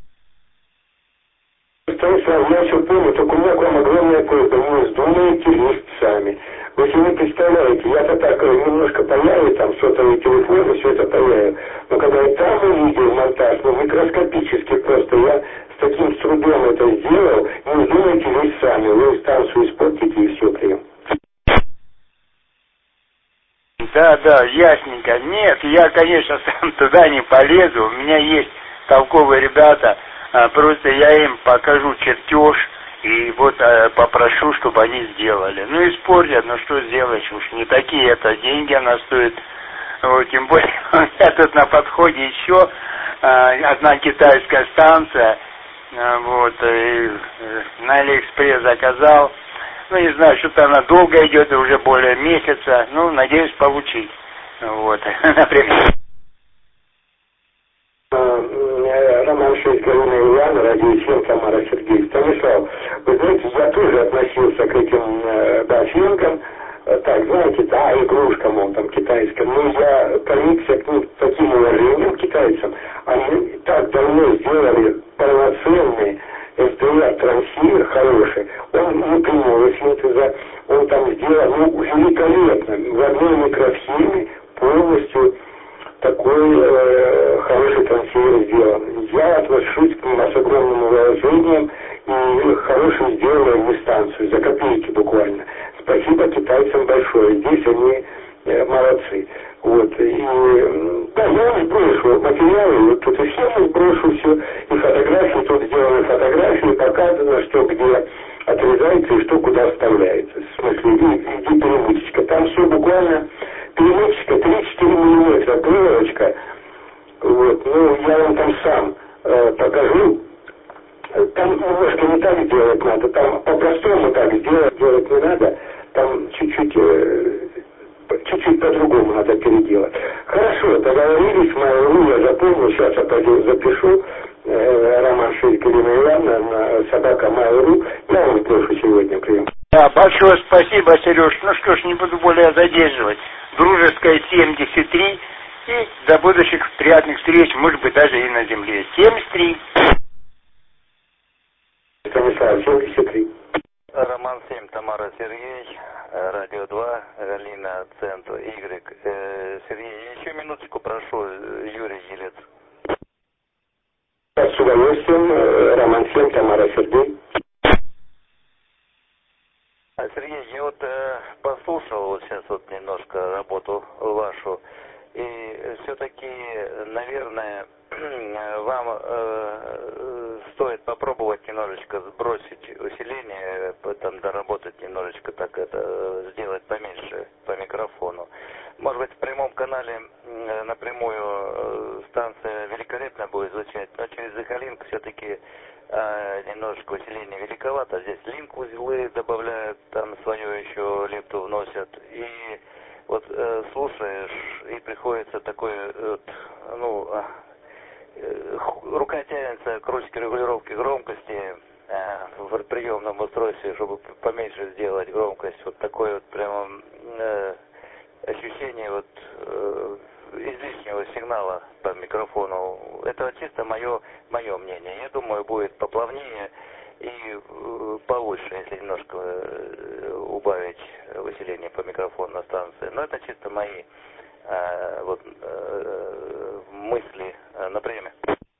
Станислав, я все помню, только у меня к вам огромная просьба, не вздумайте лезть сами. Вы себе не представляете, я-то так немножко паяю, там сотовый телефон, и все это паяю. Но когда я там увидел монтаж, ну микроскопически просто, я с таким трудом это сделал, не вздумайте лезть сами, вы станцию испортите и все, прием. Да, да, ясненько. Нет, я, конечно, сам туда не полезу, у меня есть толковые ребята, просто я им покажу чертеж, и вот э, попрошу, чтобы они сделали. Ну, испортят, но что сделаешь, уж не такие это деньги она стоит. Вот, тем более, у меня тут на подходе еще э, одна китайская станция, э, вот, и, э, на Алиэкспресс заказал. Ну, не знаю, что-то она долго идет, уже более месяца, ну, надеюсь получить. Вот, например. Роман шесть, Галина Ивановна, радио семь, Тамара, Сергей. Станислав, вы знаете, я тоже относился к этим э, Балфенкам, э, так, знаете, да, игрушкам, он там китайским, но я проникся к ним таким уважением китайцам. Они так давно сделали полноценный эс ди ар-трансивер хороший, он не прямого синтеза, он там сделал, ну, великолепно, в одной микросхеме полностью такой э, хороший трансивер сделан. Я отношусь к нему с огромным уважением и хорошую сделали они станцию, за копейки буквально. Спасибо китайцам большое, здесь они э, молодцы. Вот, и да, я вам сброшу материалы, вот тут и схему сброшу все, и фотографии, тут сделаны фотографии, показано, что где отрезается и что куда вставляется. В смысле, и, и перемычечка. Там все буквально, перемычечка три-четыре миллиметра, проволочка. Вот, ну, я вам там сам э, покажу. Там немножко не так сделать надо, там по-простому так сделать, делать не надо, там чуть-чуть, э, чуть-чуть по-другому надо переделать. Хорошо, договорились, Mail.ru, я запомнил, сейчас я пойду запишу, э, Роман Шейк, Ирина Ивановна, на собака Mail.ru, я вам прошу сегодня прием. Да, большое спасибо, Сереж. Ну что ж, не буду более задерживать. Дружеская семьдесят три, и до будущих приятных встреч, может быть, даже и на земле. семьдесят три. Станислав, семьдесят три. Роман семь, Тамара Сергей, Радио два, Галина, Центр, Y. Э, Сергей, еще минуточку прошу, Юрий Елец. С удовольствием, Роман семь, Тамара Сергей. Сергей, я вот э, послушал вот сейчас вот немножко работу вашу, и все-таки, наверное, вам э, стоит попробовать немножечко сбросить усиление, там доработать немножечко, так это сделать поменьше по микрофону. Может быть, в прямом канале э, напрямую э, станция великолепно будет звучать, но через Захалинк все-таки э, немножечко усиление великовато. Здесь линк-узлы добавляют, там свое еще лепту вносят, и вот э, слушаешь, и приходится такой, э, ну, э, рука тянется к ручке регулировки громкости э, в приемном устройстве, чтобы поменьше сделать громкость. Вот такое вот прямо э, ощущение вот э, излишнего сигнала по микрофону. Это чисто мое, мое мнение. Я думаю, будет поплавнее и э, получше, если немножко э, убавить усиление по микрофону на станции. Но это чисто мои э, вот, э, мысли э, на время.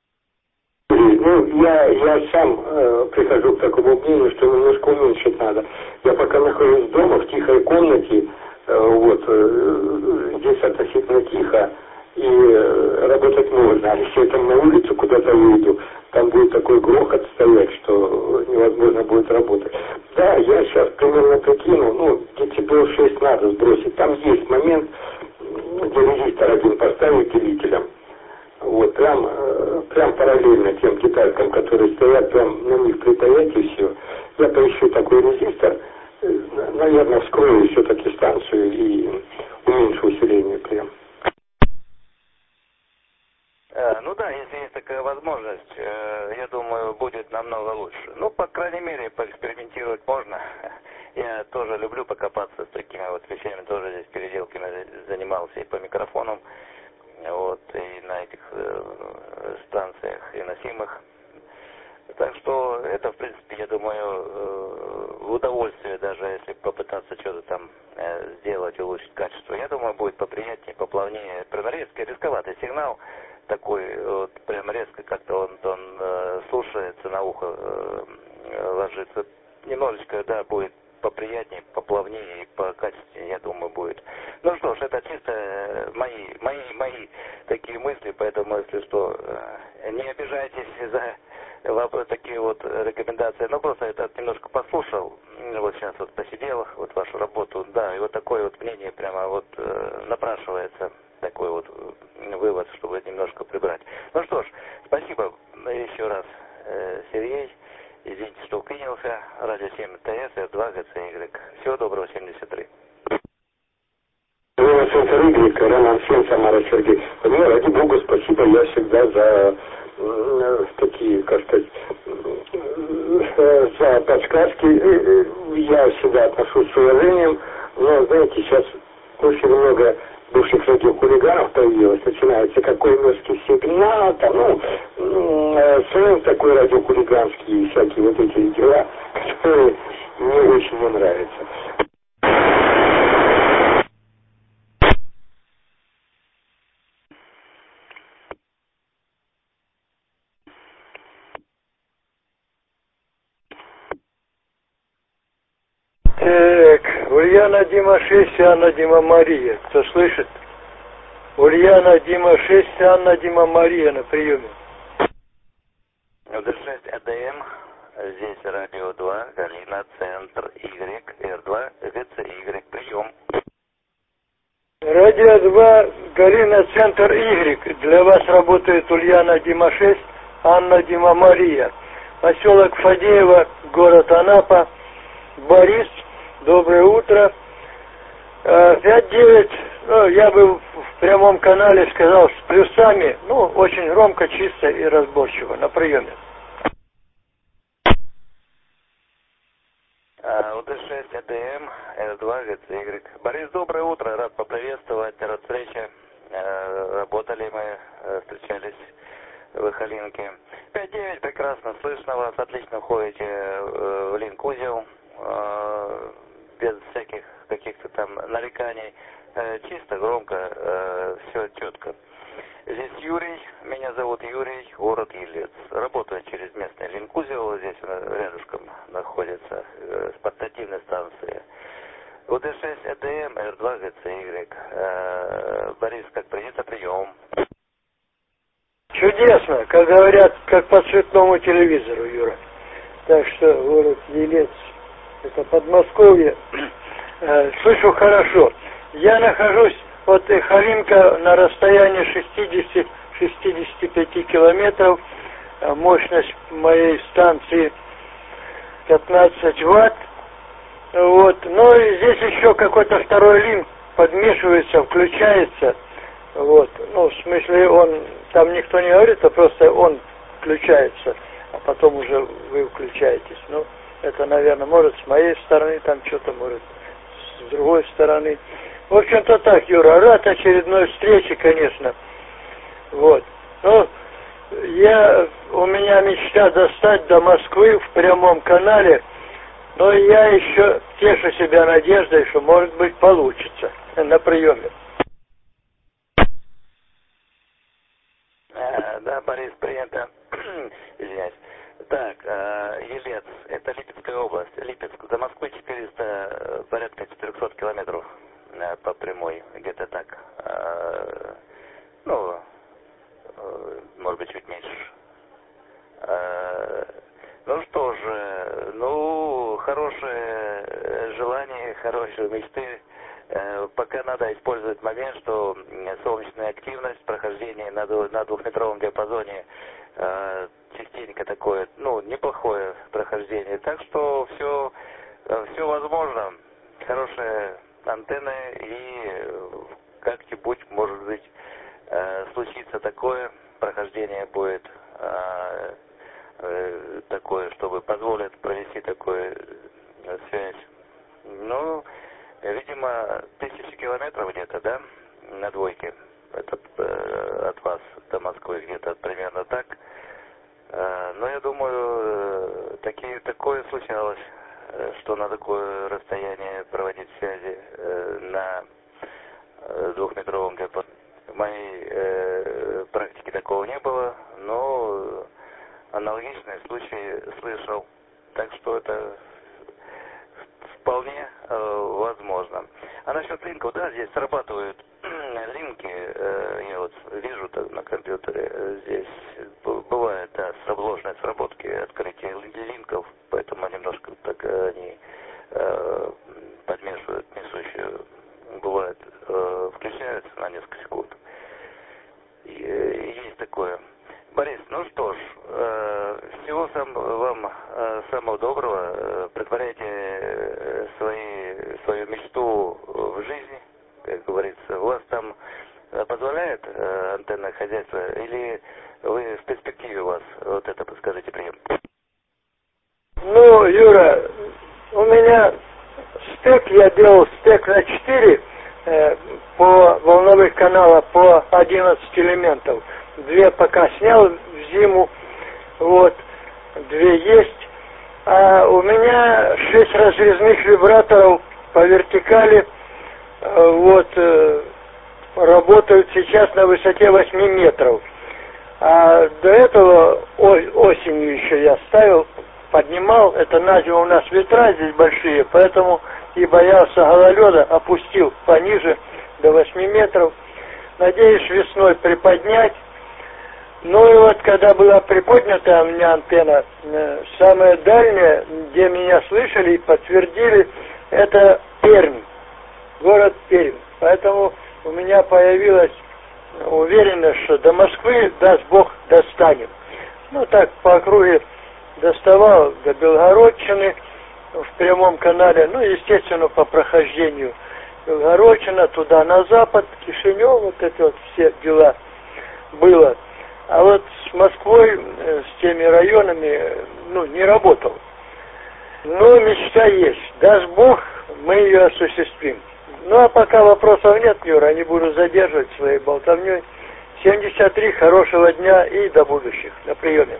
Ну, я, я сам э, прихожу к такому мнению, что немножко уменьшить надо. Я пока нахожусь дома в тихой комнате, э, вот, э, здесь относительно тихо, и э, работать можно. А если я там на улицу куда-то выйду, там будет такой грохот стоять, что невозможно будет работать. Да, я сейчас примерно прикинул, ну, децибел шесть надо сбросить. Там есть момент, где резистор один поставить делителем. Вот, прям, прям параллельно тем деталькам, которые стоят, прям на них припаять и все. Я поищу такой резистор, наверное, вскрою все-таки станцию и уменьшу усиление прям. Ну да, если есть такая возможность, я думаю, будет намного лучше. Ну, по крайней мере, поэкспериментировать можно. Я тоже люблю покопаться с такими вот вещами, тоже здесь переделками занимался и по микрофонам, вот, и на этих э, станциях и носимых. Так что это, в принципе, я думаю, э, в удовольствие, даже если попытаться что-то там э, сделать, улучшить качество. Я думаю, будет поприятнее, поплавнее. Прям резкий, рисковатый сигнал такой, вот, прям резко как-то он, он э, слушается, на ухо э, ложится. Немножечко, да, будет поприятнее, поплавнее и по качеству, я думаю, будет. Ну что ж, это чисто мои, мои, мои такие мысли, поэтому, если что, не обижайтесь за такие вот рекомендации. Ну, просто это немножко послушал, вот сейчас вот посидел, вот вашу работу, да, и вот такое вот мнение прямо вот напрашивается, такой вот вывод, чтобы немножко прибрать. Ну что ж, спасибо еще раз, Сергей. Извините, что уклинился. Радио семь ТС, Р два, ГЦY. Всего доброго, семьдесят три. Роман Центр Y, Роман семь, Самара Сергей. Мне, ради бога, спасибо, я всегда за э, такие, как сказать, э, за подсказки. Я всегда отношусь с уважением, но, знаете, сейчас очень много бывших радиохулиганов появилось, начинается какой мерзкий сигнал, там, ну, э, сленг такой радиохулиганский, всякие вот эти дела, которые мне очень не нравятся. Так, Ульяна Дима шесть, Анна Дима Мария. Кто слышит? Ульяна Дима шесть, Анна Дима Мария на приеме. эр шесть АДМ, здесь радио два, Галина, центр Y, Р два, ВЦY, прием. Радио два, Галина, центр Y. Для вас работает Ульяна Дима шесть, Анна Дима Мария. Поселок Фадеево, город Анапа. Борис, доброе утро. пять девять, ну, я бы в прямом канале сказал с плюсами, ну, очень громко, чисто и разборчиво. На приеме. УД шесть АДМ, Р два, ГЦY. Борис, доброе утро, рад поприветствовать, рад встрече. Работали мы, встречались в Ихалинке. пять девять, прекрасно слышно вас, отлично входите в линк-узел, без всяких каких-то там нареканий. Чисто, громко, все четко. Здесь Юрий, меня зовут Юрий, город Елец. Работаю через местный линк-узел, здесь рядышком находится, с портативной станции. УД шесть АДМ, Р два, ГЦY. Борис, как принято, прием. Чудесно, как говорят, как по цветному телевизору, Юра. Так что город Елец, это Подмосковье, слышу хорошо. Я нахожусь от Ихалинка на расстоянии шестидесяти-шестидесяти пяти километров. Мощность моей станции пятнадцать ватт. Вот. Ну и здесь еще какой-то второй линк подмешивается, включается. Вот. Ну, в смысле, он, там никто не говорит, а просто он включается, а потом уже вы включаетесь. Ну, это, наверное, может с моей стороны, там что-то может с другой стороны. В общем-то так, Юра, рад очередной встрече, конечно. Вот. Ну, я, у меня мечта достать до Москвы в прямом канале, но я еще тешу себя надеждой, что, может быть, получится на приеме. А, да, Борис, принято. Извиняюсь. Так, Елец, это Липецкая область. Липецк, до Москвы четыреста, порядка четырехсот километров по прямой, где-то так. Ну, может быть, чуть меньше. Ну что же, ну, хорошее желание, хорошие мечты. Пока надо использовать момент, что солнечная активность, прохождение на двухметровом диапазоне частенько такое, ну, неплохое прохождение. Так что все, все возможно. Хорошие антенны, и как-нибудь, может быть, случится такое прохождение будет такое, чтобы позволит провести такую связь. Ну, видимо, тысячи километров где-то, да, на двойке. Это э, от вас до Москвы где-то примерно так. Э, но я думаю, э, такие, такое случалось, э, что на такое расстояние проводить связи э, на э, двухметровом диапазоне. В моей э, практике такого не было, но аналогичные случаи слышал. Так что это вполне э, возможно. А насчет линков, да, здесь срабатывают линки, э, я вот вижу так на компьютере, э, здесь бывает, да, сложные сработки, открытие линков, поэтому немножко так они э, подмешивают несущую, бывает, э, включаются на несколько секунд. И, и есть такое. Борис, ну что ж, э, всего сам, вам э, самого доброго. Э, притворяйте э, свои, свою мечту в жизни, как говорится. У вас там э, позволяет э, антенное хозяйство, или вы в перспективе у вас, вот это подскажите, прием? Ну, Юра, у меня стек, я делал стек на четыре э, по волновых каналах по одиннадцать элементов. Две пока снял в зиму, вот, две есть. А у меня шесть разрезных вибраторов по вертикали, вот, работают сейчас на высоте восьми метров. А до этого осенью еще я ставил, поднимал, это на зиму у нас ветра здесь большие, поэтому и боялся гололеда, опустил пониже до восьми метров. Надеюсь весной приподнять. Ну и вот когда была приподнята у меня антенна, самое дальнее, где меня слышали и подтвердили, это Пермь, город Пермь. Поэтому у меня появилась уверенность, что до Москвы, даст Бог, достанем. Ну так по округе доставал до Белгородчины в прямом канале, ну естественно по прохождению Белгородчина, туда на запад, Кишинев, вот эти вот все дела было. А вот с Москвой, с теми районами, ну, не работал. Но мечта есть. Даст Бог, мы ее осуществим. Ну, а пока вопросов нет, Юра, не буду задерживать своей болтовней. семьдесят три, хорошего дня и до будущих. На приеме.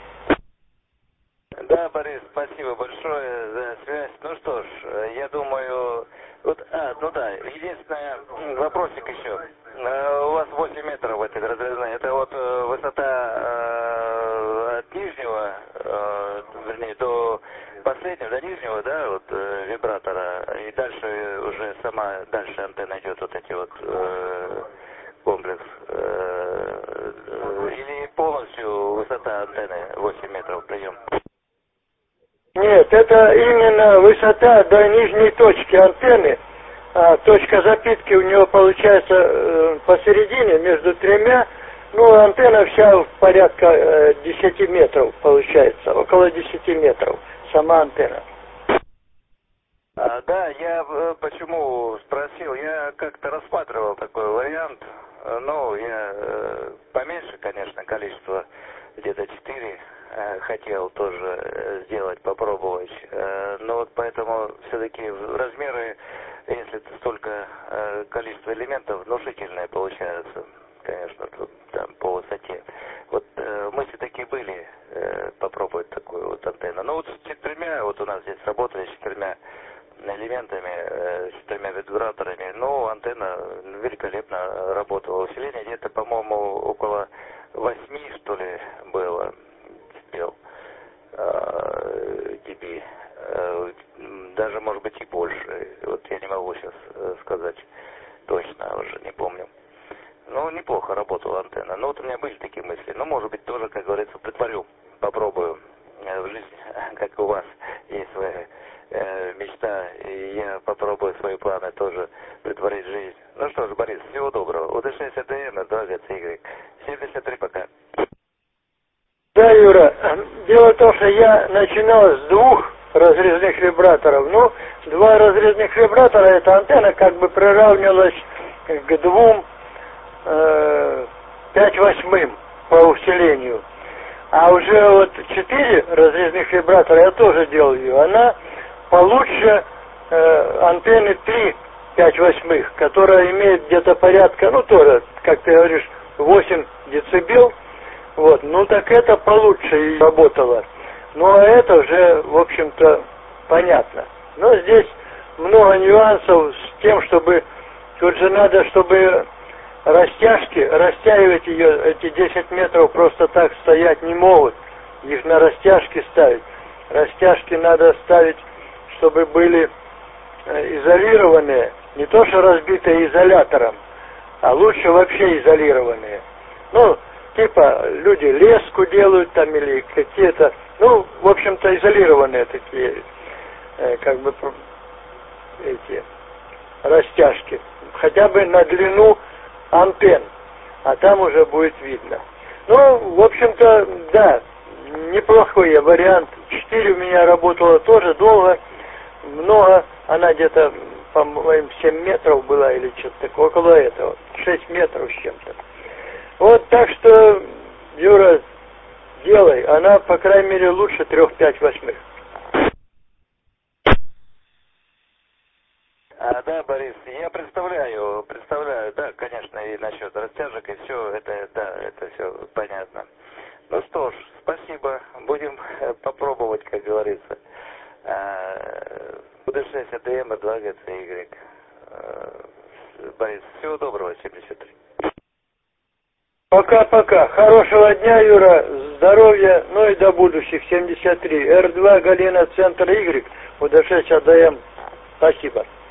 Да, Борис, спасибо большое за связь. Ну что ж, я думаю... Вот, а, ну да, единственный вопросик еще. У вас восемь метров этой разрезной. Это вот высота э, от нижнего, э, вернее, до последнего, до нижнего, да, вот э, вибратора. И дальше уже сама, дальше антенна идет, вот эти вот э, комплекс. Э, или полностью высота антенны восемь метров прием? Нет, это именно высота до нижней точки антенны. А точка запитки у него получается э, посередине, между тремя. Ну, антенна вся в порядка э, десяти метров получается, около десяти метров сама антенна. А, да, я э, почему спросил, я как-то рассматривал такой вариант, ну, я э, поменьше, конечно, количество, где-то четыре. Хотел тоже сделать, попробовать. Но вот поэтому все-таки размеры, если столько количество элементов, внушительные получаются, конечно, тут, там, по высоте. Вот мысли такие были, попробовать такую вот антенну. Но вот с четырьмя, вот у нас здесь работали с четырьмя элементами, с четырьмя вибраторами, ну, антенна великолепно работала. Усиление где-то, по-моему, около восьми, что ли, было. Тебе, даже может быть и больше, вот я не могу сейчас сказать точно, уже не помню. Ну, неплохо работала антенна, но вот у меня были такие мысли, ну, может быть, тоже, как говорится, притворю, попробую в жизнь, как у вас есть своя э, мечта, и я попробую свои планы тоже притворить в жизнь. Ну что ж, Борис, всего доброго, УД шесть АДМ, два ГЦY, семьдесят три, пока. Да, Юра, дело в том, что я начинал с двух разрезных вибраторов. Ну, два разрезных вибратора, эта антенна как бы приравнивалась к двум э, пять восьмым по усилению. А уже вот четыре разрезных вибратора, я тоже делал ее, она получше э, антенны три пять восьмых, которая имеет где-то порядка, ну тоже, как ты говоришь, восемь децибел. Вот, ну так это получше и работало. Ну а это уже, в общем-то, понятно. Но здесь много нюансов с тем, чтобы... Тут же надо, чтобы растяжки, растягивать ее, эти десять метров просто так стоять не могут. Их на растяжки ставить. Растяжки надо ставить, чтобы были изолированные. Не то, что разбитые изолятором, а лучше вообще изолированные. Ну, типа люди леску делают там или какие-то, ну, в общем-то, изолированные такие, э, как бы, эти растяжки. Хотя бы на длину антенн, а там уже будет видно. Ну, в общем-то, да, неплохой вариант. Четыре у меня работало тоже долго, много, она где-то, по-моему, семь метров была или что-то такое, около этого, шесть метров с чем-то. Вот так что, Юра, делай. Она, по крайней мере, лучше трех пять восьмых. А, да, Борис, я представляю, представляю, да, конечно, и насчет растяжек, и все, это, да, это все понятно. Ну что ж, спасибо, будем попробовать, как говорится. УД шесть АДМ, два ГЦY. Борис, всего доброго, семьдесят три. Пока-пока. Хорошего дня, Юра. Здоровья, ну и до будущих. семьдесят три. Р два, Галина, центр Y. УД шесть АДМ. Спасибо.